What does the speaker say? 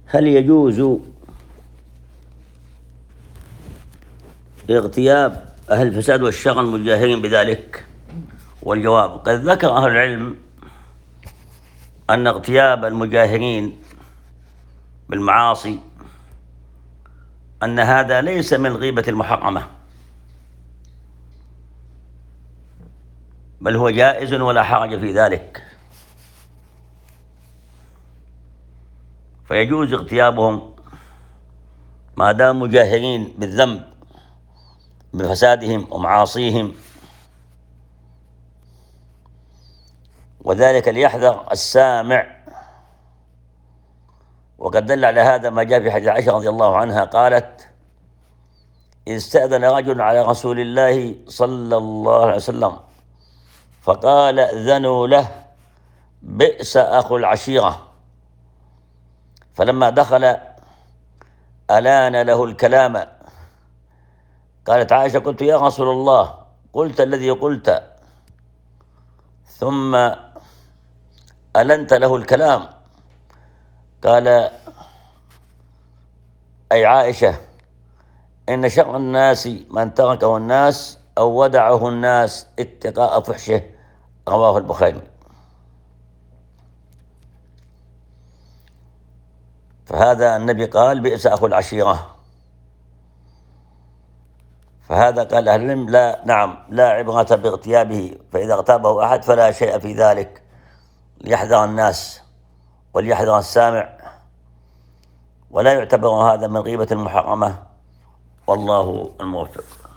هل يجوز اغتياب أهل الفساد والشغل المجاهرين بذلك؟ والجواب: قد ذكر أهل العلم أن اغتياب المجاهرين بالمعاصي أن هذا ليس من الغيبة المحرمة، بل هو جائز ولا حرج في ذلك، فيجوز اغتيابهم ما دام مجاهرين بالذنب بفسادهم ومعاصيهم، وذلك ليحذر السامع. وقد دل على هذا ما جاء في حديث عائشة رضي الله عنها قالت: إذ استأذن رجل على رسول الله صلى الله عليه وسلم فقال: ائذنوا له، بئس أخو العشيرة. فلما دخل ألان له الكلام. قالت عائشة: قلت يا رسول الله، قلت الذي قلت ثم ألنت له الكلام. قال: أي عائشة، إن شر الناس من تركه الناس أو ودعه الناس اتقاء فحشه. رواه البخاري. فهذا النبي قال: بئس أخو العشيرة. فهذا قال أهل العلم: لا، نعم، لا عبرة باغتيابه، فإذا اغتابه أحد فلا شيء في ذلك، ليحذر الناس وليحذر السامع، ولا يعتبر هذا من غيبة محرمة، والله الموفق.